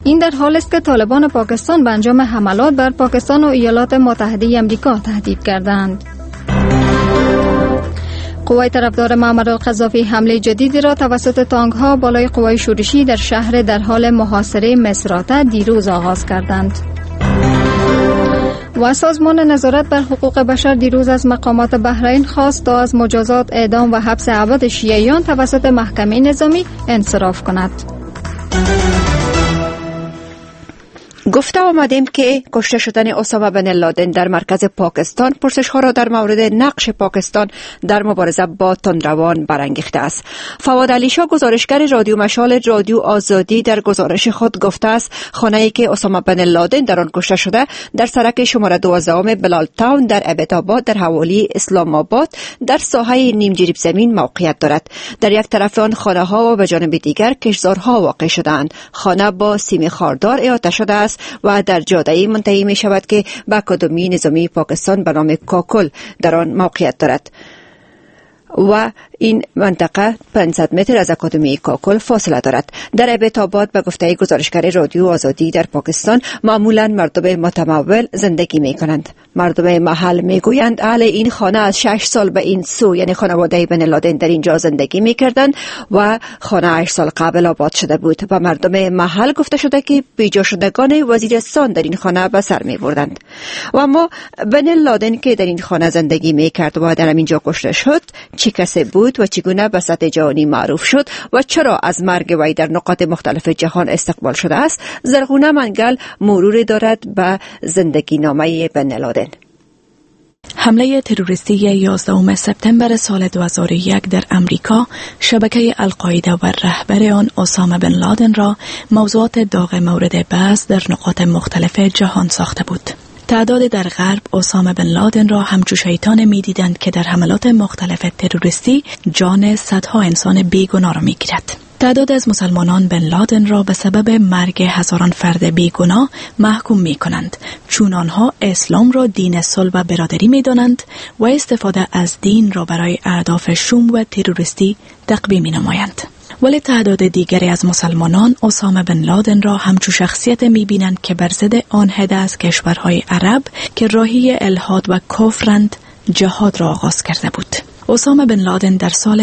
این در حالی است که طالبان پاکستان به انجام حملات بر پاکستان و ایالات متحده آمریکا تهدید کردند. قوای طرفدار معمر القذافی حمله جدیدی را توسط تانک‌ها بالای قوای شورشی در شهر در حال محاصره مصراته دیروز آغاز کردند. و سازمان نظارت بر حقوق بشر دیروز از مقامات بحرین خواست تا از مجازات اعدام و حبس ابد شیعیان توسط محکمه نظامی انصراف کند. گفته آمدیم که کشته شدن اسامه بن لادن در مرکز پاکستان پرسش‌ها را در مورد نقش پاکستان در مبارزه با تندروان برانگیخته است. فواد علی شاه گزارشگر رادیو مشال رادیو آزادی در گزارش خود گفته است خانه‌ای که اسامه بن لادن در آن کشته شده در سرک شماره 12 بلال تاون در ابتاباد در حوالی اسلام آباد در ساحه نیم جریب زمین موقعیت دارد. در یک طرف آن خانه‌ها و به جانب دیگر کشتزارها واقع شده‌اند. خانه با سیم خاردار احاطه شده است و در جاده‌ای منتهی می شود که به اکادمی نظامی پاکستان به نام کاکل در آن موقعیت دارد و این منطقه 500 متر از اکادمی کاکل فاصله دارد. در ابتاباد به گفته گزارشگر رادیو آزادی در پاکستان معمولا مردم متمول زندگی می کنند. مردم محل می گویند اهل این خانه از 6 سال به این سو یعنی خانواده بن لادن در اینجا زندگی می کردند و خانه 8 سال قبل آباد شده بود و مردم محل گفته شده که بیجا شدگان وزیرستان در این خانه به سر می بردند. و اما بن لادن که در این خانه زندگی می کرد و در اینجا کشته شد چه کسی بود و چگونه به سطح جهانی معروف شد و چرا از مرگ وی در نقاط مختلف جهان استقبال شده است؟ زرغونه منگل مرور دارد به زندگی نامه بن لادن. حمله تروریستی 11 سپتامبر سال 2001 در امریکا شبکه القاعده و رهبر آن اسامه بن لادن را موضوعات داغ مورد بحث در نقاط مختلف جهان ساخته بود. تعداد در غرب اسامه بن لادن را همچو شیطان می دیدند که در حملات مختلف تروریستی جان صدها انسان بیگناه را می گیرد. تعداد از مسلمانان بن لادن را به سبب مرگ هزاران فرد بیگناه محکوم می کنند، چون آنها اسلام را دین صلح و برادری می دانند و استفاده از دین را برای اهداف شوم و تروریستی تقویه می نمایند. ولی تعداد دیگری از مسلمانان اسامه بن لادن را همچو شخصیت می‌بینند که بر ضد آن هده از کشورهای عرب که راهی الحاد و کفرند جهاد را آغاز کرده بود. اسامه بن لادن در سال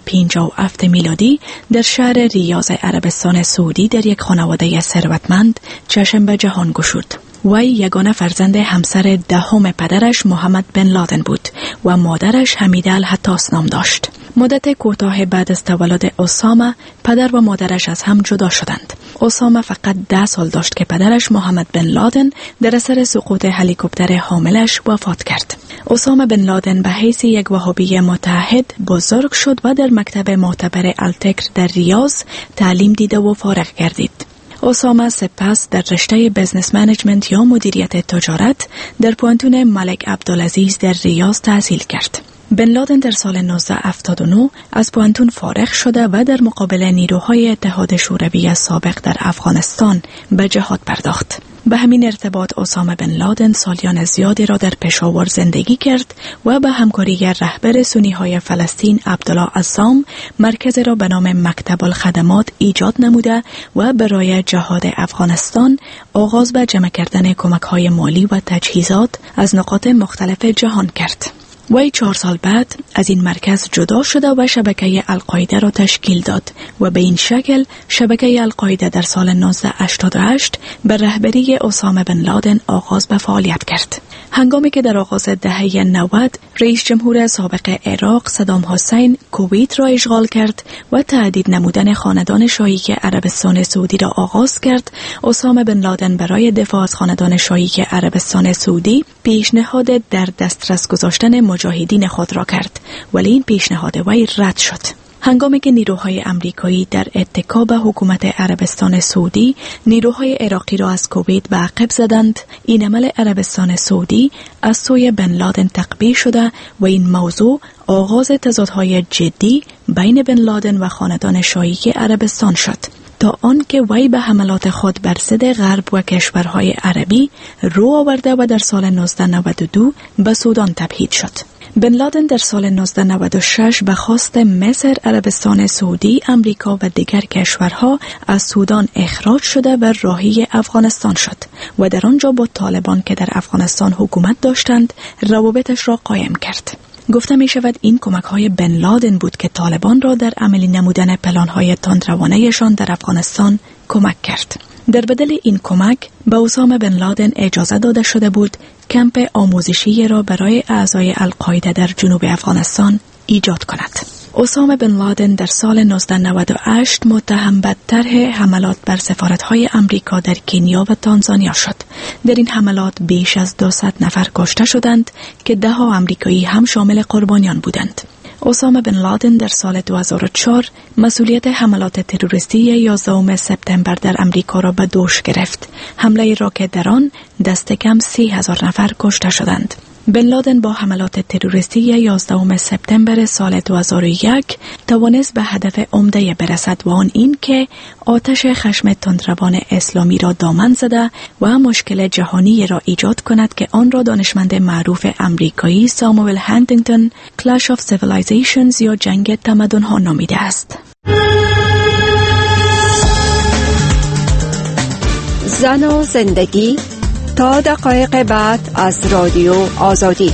1957 میلادی در شهر ریاض عربستان سعودی در یک خانواده ثروتمند چشم به جهان گشود. وی یگانه فرزند همسر دهم پدرش محمد بن لادن بود و مادرش حمیده الحتاس نام داشت. مدت کوتاه بعد از تولد اسامه پدر و مادرش از هم جدا شدند. اسامه فقط 10 سال داشت که پدرش محمد بن لادن در اثر سقوط هلیکوپتر حاملش وفات کرد. اسامه بن لادن به حیث یک وهابی متحد بزرگ شد و در مکتب معتبر التکر در ریاض تعلیم دیده و فارغ گردید. اسامه سپس در رشته بزنس منیجمنت یا مدیریت تجارت در پوانتون ملک عبدالعزیز در ریاض تحصیل کرد. بن لادن در سال 1979 از پوانتون فارغ شده و در مقابل نیروهای اتحاد شوروی سابق در افغانستان به جهاد پرداخت. به همین ارتباط اسامه بن لادن سالیان زیادی را در پشاور زندگی کرد و به همکاری رهبر سنی‌های فلسطین عبدالله عصام مرکز را به نام مکتب الخدمات ایجاد نموده و برای جهاد افغانستان آغاز به جمع کردن کمک‌های مالی و تجهیزات از نقاط مختلف جهان کرد. وی 4 سال بعد از این مرکز جدا شده و شبکه القاعده را تشکیل داد و به این شکل شبکه القاعده در سال 1988 به رهبری اسامه بن لادن آغاز به فعالیت کرد. هنگامی که در آغاز دهه 90 رئیس جمهور سابق عراق صدام حسین کویت را اشغال کرد و تهدید نمودن خاندان شاهی عربستان سعودی را آغاز کرد، اسامه بن لادن برای دفاع از خاندان شاهی عربستان سعودی پیشنهاد در دسترس گذاشتن مجاهدین خود را کرد، ولی این پیشنهاد وی رد شد. هنگامی که نیروهای امریکایی در اتکا به حکومت عربستان سعودی نیروهای عراقی را از کویت به عقب زدند، این عمل عربستان سعودی از سوی بن لادن تقبیح شده و این موضوع آغاز تضادهای جدی بین بن لادن و خاندان شاهی عربستان شد، تا آنکه وی به حملات خود بر ضد غرب و کشورهای عربی رو آورده و در سال 1992 به سودان تبعید شد. بن لادن در سال 1996 به خواست مصر، عربستان سعودی، امریکا و دیگر کشورها از سودان اخراج شده و راهی افغانستان شد و در آنجا با طالبان که در افغانستان حکومت داشتند روابطش را قایم کرد. گفته می شود این کمک های بن لادن بود که طالبان را در عملی نمودن پلان های تندروانه‌شان در افغانستان کمک کرد. در بدل این کمک به اسامه بن لادن اجازه داده شده بود کمپ آموزشی را برای اعضای القاعده در جنوب افغانستان ایجاد کند. اسامه بن لادن در سال 1998 متهم به طرح حملات بر سفارت‌های امریکا در کنیا و تانزانیا شد. در این حملات بیش از 200 نفر کشته شدند که 10 آمریکایی هم شامل قربانیان بودند. اسامه بن لادن در سال 2004 مسئولیت حملات تروریستی 11 سپتامبر در امریکا را به دوش گرفت. حمله را که در آن دست کم 30,000 نفر کشته شدند. بن لادن با حملات تروریستی 11 سپتامبر سال 2001 توانست به هدف عمده برسد و آن این که آتش خشم تندروان اسلامی را دامن زده و مشکل جهانی را ایجاد کند که آن را دانشمند معروف امریکایی ساموئل هانتینگتون کلاش آف سیویلیزیشنز یا جنگ تمدن‌ها نامیده است. زن و زندگی تا دقایق بعد از رادیو آزادی.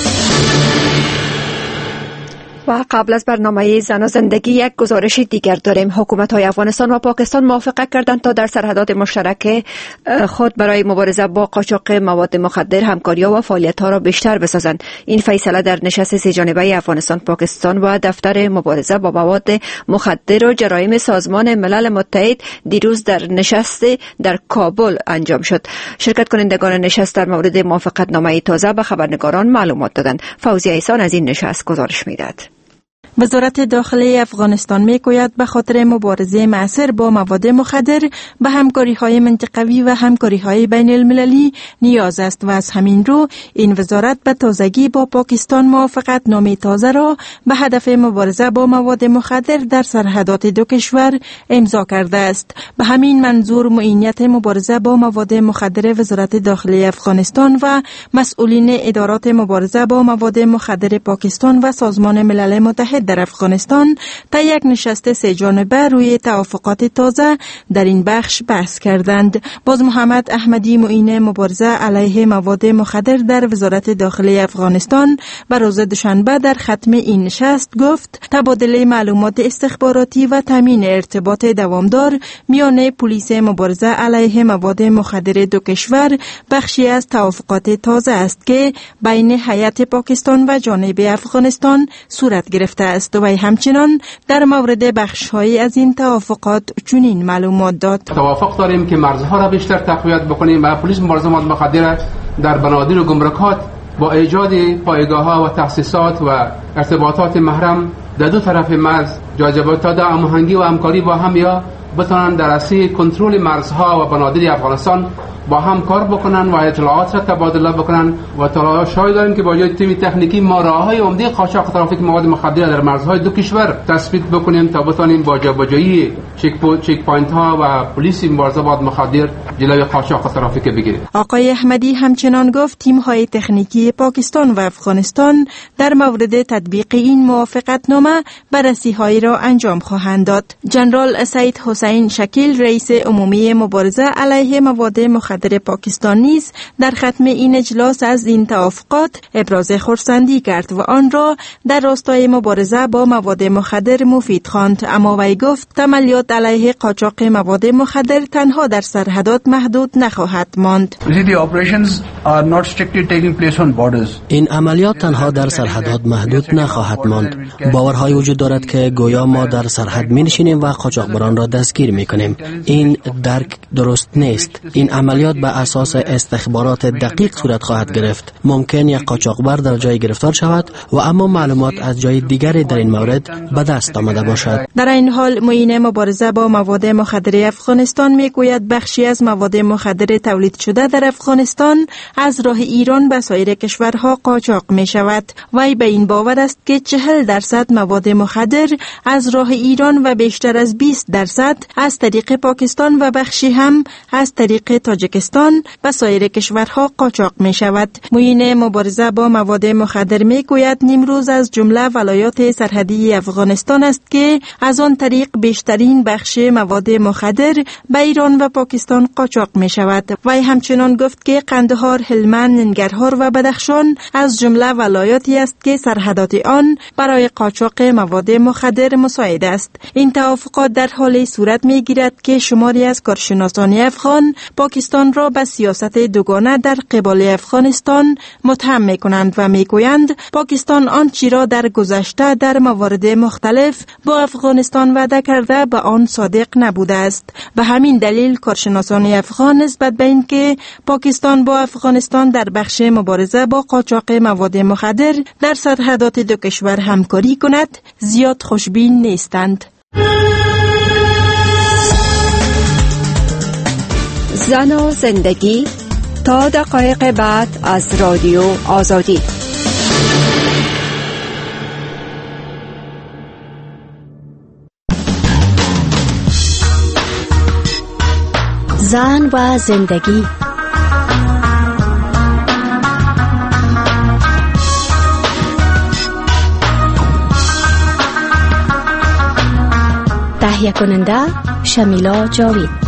و قبل از برنامه زن و زندگی یک گزارش دیگر داریم. حکومت‌های افغانستان و پاکستان موافقت کردند تا در سرحدات مشترک خود برای مبارزه با قاچاق مواد مخدر همکاری‌ها و فعالیت‌ها را بیشتر بسازند. این فیصله در نشست سه‌جانبه افغانستان، پاکستان و دفتر مبارزه با مواد مخدر و جرایم سازمان ملل متحد دیروز در نشست در کابل انجام شد. شرکت کنندگان نشست در مورد موافقتنامه تازه به خبرنگاران معلومات دادند. فوزیه احسان از این نشست گزارش می‌دهد. وزارت داخلی افغانستان میگوید به خاطر مبارزه مؤثر با مواد مخدر به همکاری‌های منطقوی و همکاری‌های بین المللی نیاز است و از همین رو این وزارت به تازگی با پاکستان موافقت نامه تازه را به هدف مبارزه با مواد مخدر در سرحدات دو کشور امضا کرده است. به همین منظور معینیت مبارزه با مواد مخدر وزارت داخلی افغانستان و مسئولین ادارات مبارزه با مواد مخدر پاکستان و سازمان ملل متحد در افغانستان تا یک نشست سه‌جانبه روی توافقات تازه در این بخش بحث کردند. باز محمد احمدی معین مبارزه علیه مواد مخدر در وزارت داخلی افغانستان به روز دوشنبه در ختم این نشست گفت تبادل معلومات استخباراتی و تامین ارتباط دوامدار میان پلیس مبارزه علیه مواد مخدر دو کشور بخشی از توافقات تازه است که بین هیئت پاکستان و جانب افغانستان صورت گرفته است و همچنان در مورد بخش‌های از این توافقات چنین معلومات داد. توافق داریم که مرزها را بیشتر تقویت بکنیم و پلیس مبارزه با مواد مخدر در بنادر و گمرکات با ایجاد پایگاه‌ها و تأسیسات و ارتباطات محرم در دو طرف مرز جاذبه تا در هماهنگی و همکاری با هم یا بتوانند در اصل کنترل مرزها و بنادر افغانستان با هم کار بکنن و اطلاعات را تبادله بکنن و تلاش‌هایی داریم که با جای تیم تکنیکی ما راه‌های عمده قاچاق ترافیک مواد مخدر در مرزهای دو کشور تثبیت بکنیم تا بتوانیم با جابجایی چک پوینت‌ها و پلیس مبارزه با مواد مخدر جلوی قاچاق ترافیک بگیریم. آقای احمدی همچنان گفت تیم‌های تکنیکی پاکستان و افغانستان در مورد تطبیق این موافقتنامه بررسی‌هایی را انجام خواهند داد. جنرال سید حسین شکیل رئیس عمومی مبارزه علیه مواد مخدر پاکستان نیز در ختم این اجلاس از این توافقات ابراز خرسندی کرد و آن را در راستای مبارزه با مواد مخدر مفید خواند، اما وی گفت عملیات علیه قاچاق مواد مخدر تنها در سرحدات محدود نخواهد ماند. این عملیات تنها در سرحدات محدود نخواهد ماند. باورهای وجود دارد که گویا ما در سرحد می‌نشینیم و قاچاقبران را دستگیر می‌کنیم. این درک درست نیست. این عملیات به اساس استخبارات دقیق صورت خواهد گرفت. ممکن یک قاچاقبر در جای گرفتار شود و اما معلومات از جای دیگری در این مورد به دست آمده باشد. در این حال معین مبارزه مبارزه با مواد مخدر افغانستان میگوید بخشی از مواد مخدر تولید شده در افغانستان از راه ایران به سایر کشورها قاچاق می شود. وی به این باور است که 40% مواد مخدر از راه ایران و بیشتر از 20% از طریق پاکستان و بخشی هم از طریق تاجیکستان به سایر کشورها قاچاق می شود. معین مبارزه با مواد مخدر می گوید نیمروز از جمله ولایات سرحدی افغانستان است که از آن طریق بیشترین بخش مواد مخدر به ایران و پاکستان قاچاق می شود. وی همچنان گفت که قندهار، هلمند، ننگرهار و بدخشان از جمله ولایاتی است که سرحدات آن برای قاچاق مواد مخدر مساعد است. این توافقات در حالی صورت می گیرد که شماری از کارشناسان افغان پاکستان را به سیاست دوگانه در قبال افغانستان متهم می کنند و می گویند پاکستان آنچه را در گذشته در موارد مختلف با افغانستان وعده کرده به آن صادق نبوده است. به همین دلیل کارشناسان افغان نسبت به اینکه پاکستان با افغانستان در بخش مبارزه با قاچاق مواد مخدر در سرحدات دو کشور همکاری کند زیاد خوشبین نیستند. زن و زندگی تا دقایق بعد از رادیو آزادی. زن و زندگی. تهیه کننده شمیلا جاوید.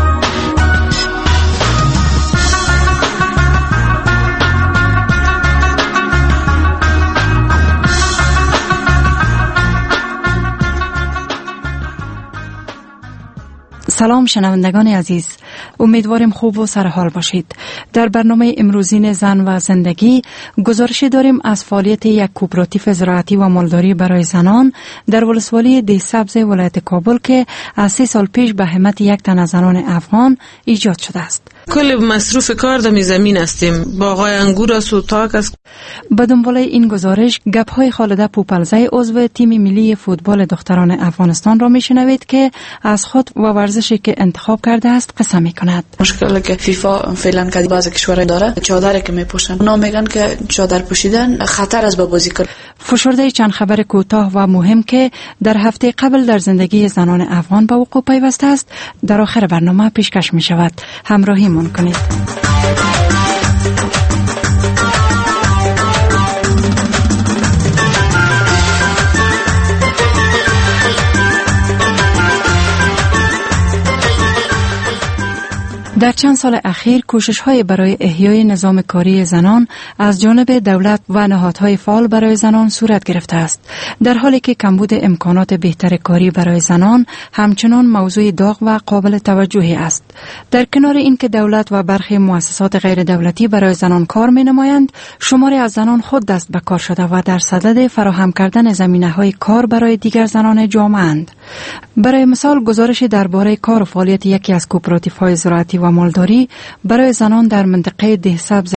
سلام شنوندگان عزیز، امیدواریم خوب و سرحال باشید. در برنامه امروزین زن و زندگی گزارشی داریم از فعالیت یک کوپراتیو زراعتی و مالداری برای زنان در ولسوالی دیسبز ولایت کابل که از 3 سال پیش به همت یک تن از زنان افغان ایجاد شده است. کل مصروف کار در زمین هستیم. باغای انگور است و تاک است. به دنبال این گزارش گپ‌های خالده پوپلزی عضو تیم ملی فوتبال دختران افغانستان را میشنوید که از خود و ورزشی که انتخاب کرده است قصه میکند. مشکلی که فیفا فعلا که بعضی کشورها داره چادری که میپوشن، اونا میگن که چادر پوشیدن خطر است به بازیکن. فشرده چند خبر کوتاه و مهم که در هفته قبل در زندگی زنان افغان به وقوع پیوسته است در آخر برنامه پیشکش می شود. همراهی من کنید. در چند سال اخیر کوشش‌های برای احیای نظام کاری زنان از جانب دولت و نهادهای فعال برای زنان صورت گرفته است، در حالی که کمبود امکانات بهتر کاری برای زنان همچنان موضوع داغ و قابل توجهی است. در کنار اینکه دولت و برخی مؤسسات غیر دولتی برای زنان کار می‌نمایند، شماری از زنان خود دست به کار شده و در صدد فراهم کردن زمینه‌های کار برای دیگر زنان جامعه‌اند. برای مثال گزارش درباره کار و فعالیت یکی از کوپراتیوهای زراعتی و مالداری برای زنان در منطقه دهسبز